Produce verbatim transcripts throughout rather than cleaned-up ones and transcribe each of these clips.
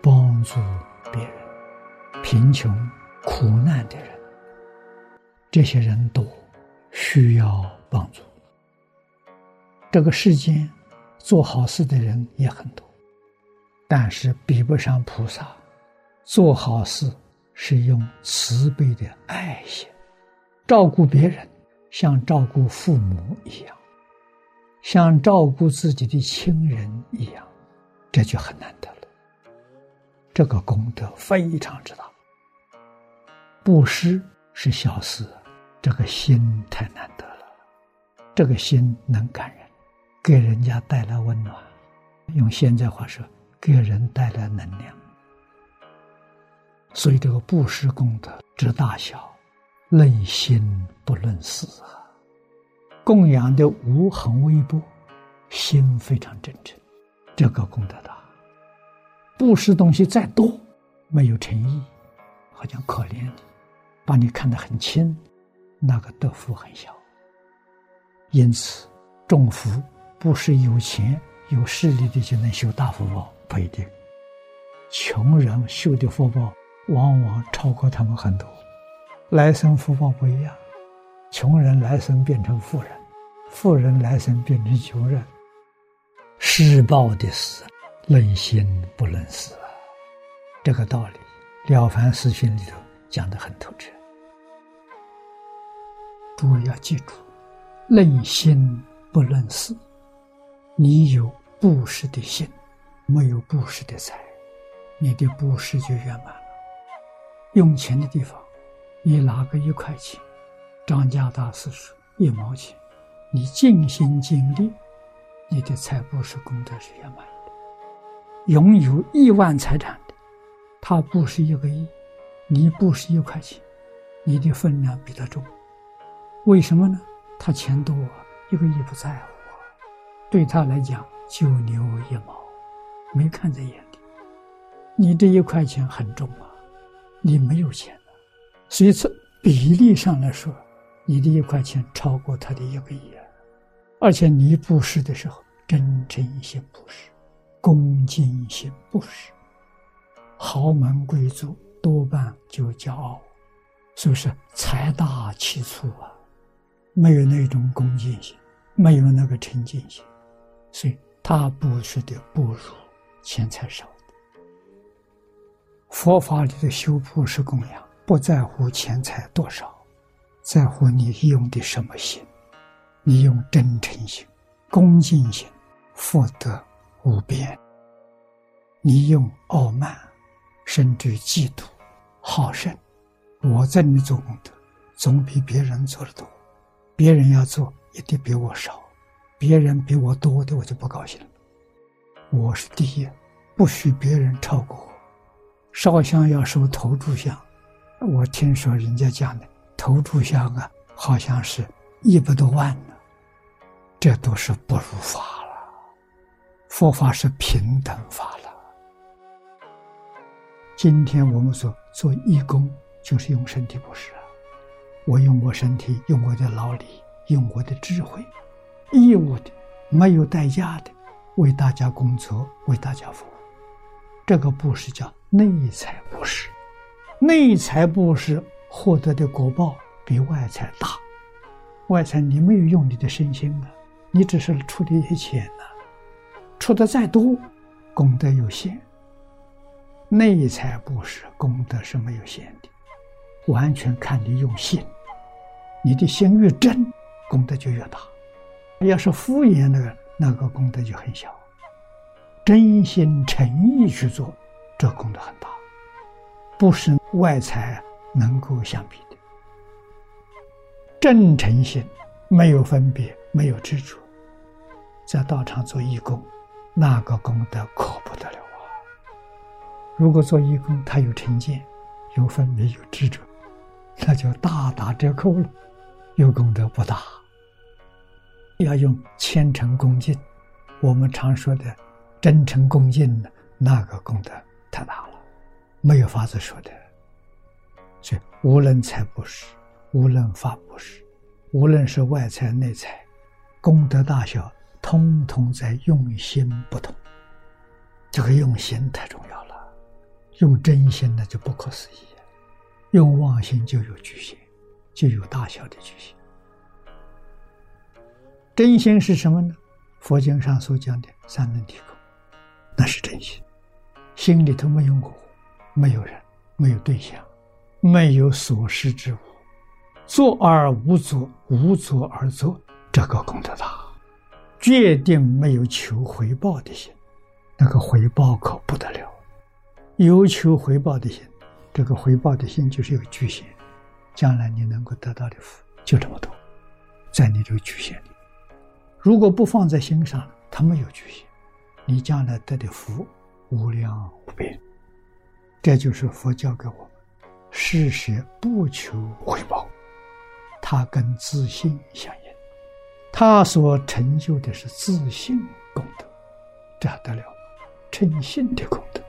帮助别人，贫穷苦难的人，这些人多，需要帮助。这个世间做好事的人也很多，但是比不上菩萨。做好事是用慈悲的爱心，照顾别人像照顾父母一样，像照顾自己的亲人一样，这就很难得了。这个功德非常之大。布施是小事，这个心太难得了，这个心能感人，给人家带来温暖，用现在话说，给人带来能量。所以这个布施功德之大小，论心不论事啊。供养的无很微薄，心非常真诚，这个功德大。布施东西再多，没有诚意，好像可怜你，把你看得很轻，那个德福很小。因此种福不是有钱有势力的就能修大福报，不一定。穷人修的福报往往超过他们很多，来生福报不一样。穷人来生变成富人，富人来生变成穷人。施报的事论心不论事啊，这个道理了凡四训里头讲得很透彻。诸位要记住，论心不论事。你有布施的心，没有布施的财，你的布施就圆满了。用钱的地方，你拿个一块钱，张家大师说一毛钱，你尽心尽力，你的财布施功德是圆满的。拥有亿万财产的，他布施一个亿，你布施一块钱，你的分量比他重。为什么呢？他钱多啊，一个亿不在乎啊，对他来讲九牛一毛，没看在眼里。你这一块钱很重啊，你没有钱了，所以从比例上来说，你的一块钱超过他的一个亿啊。而且你布施的时候，真诚心布施，恭敬心布施。豪门贵族多半就骄傲，是不是财大气粗啊？没有那种恭敬心，没有那个沉静心，所以他布施的不如钱财少的。佛法里的修布施供养，不在乎钱财多少，在乎你用的什么心。你用真诚心、恭敬心，福德无边。你用傲慢，甚至嫉妒、好胜，我在你做功德，总比别人做的多。别人要做，一定比我少；别人比我多的，我就不高兴了。我是第一，不许别人超过我。烧香要收头炷香，我听说人家讲的头炷香啊，好像是一百多万呢，这都是不如法了。佛法是平等法了。今天我们说做义工，就是用身体布施啊。我用我身体，用我的劳力，用我的智慧，义务的，没有代价的，为大家工作，为大家服务。这个布施叫内财布施。内财布施获得的果报比外财大。外财你没有用你的身心啊，你只是出的一些钱啊，出的再多，功德有限。内财布施功德是没有限的，完全看你用心。你的心越真，功德就越大。要是敷衍那个，那个功德就很小。真心诚意去做，这功德很大，不是外财能够相比的。真诚心，没有分别，没有执着，在道场做义工，那个功德可不得了啊！如果做义工，他有成见，有分别，有执着，那就大打折扣了，有功德不大。要用虔诚恭敬，我们常说的真诚恭敬，那个功德太大了，没有法子说的。所以无论财布施，无论法布施，无论是外财内财，功德大小通通在用心不同。这个用心太重要了， 用真心那就不可思议，用妄心就有局限，就有大小的局限。真心是什么呢？佛经上所讲的三轮体空，那是真心。心里头没有我，没有人，没有对象，没有所事之物，作而无作，无作而作，这个功德大，决定没有求回报的心。那个回报可不得了，有求回报的心，这个回报的心就是有局限，将来你能够得到的福就这么多，在你这个局限里。如果不放在心上，它没有局限，你将来得的福无量无边。这就是佛教给我们施舍不求回报，它跟自信相应，它所成就的是自信功德，这还得了，称信的功德。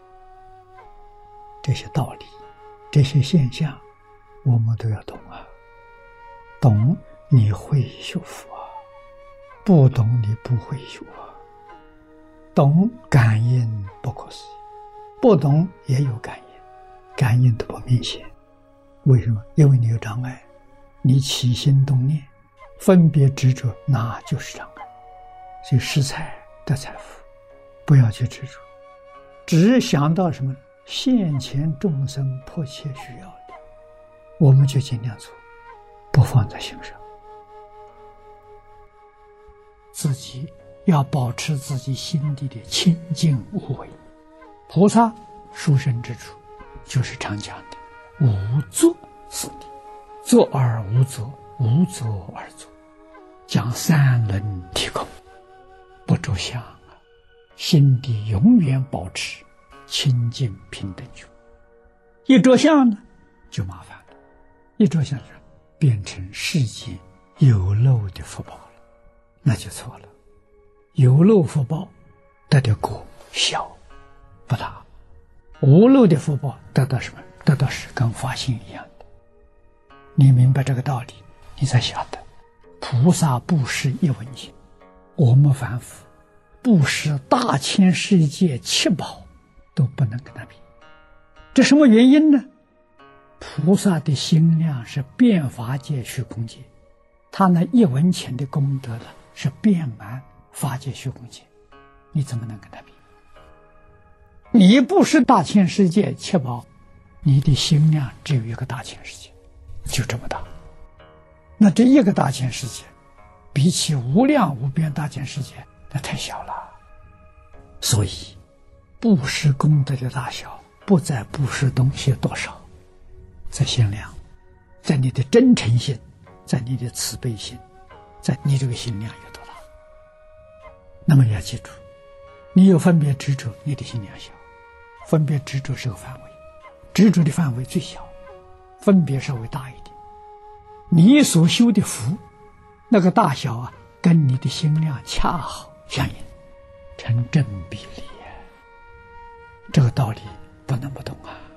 这些道理，这些现象，我们都要懂啊，懂你会修福啊，不懂你不会修啊。懂感应不可思议，不懂也有感应，感应都不明显。为什么？因为你有障碍，你起心动念分别执着，那就是障碍。所以施财得财富，不要去执着，只想到什么现前众生迫切需要的，我们就尽量做，不放在心上。自己要保持自己心底的清净无为。菩萨殊胜之处就是常讲的无作是谛，作而无作，无作而作，讲三轮体空，不着相啊，心底永远保持清净平等觉。一着相呢就麻烦了，一着相就变成世间有漏的福报了，那就错了。有漏福报得的果小不大，无漏的福报得到什么？得到是跟发心一样的。你明白这个道理，你才晓得菩萨布施一文钱，我们凡夫布施大千世界七宝都不能跟他比。这什么原因呢？菩萨的心量是遍法界虚空界，他那一文钱的功德呢是遍满法界虚空界，你怎么能跟他比？你不是大千世界七宝，你的心量只有一个大千世界，就这么大。那这一个大千世界比起无量无边大千世界那太小了。所以布施功德的大小不在布施东西多少，在心量，在你的真诚心，在你的慈悲心，在你这个心量有多大。那么要记住，你有分别执着，你的心量小。分别执着是个范围，执着的范围最小，分别稍微大一点。你所修的福那个大小啊，跟你的心量恰好相应，成正比例啊。这个道理不能不懂啊。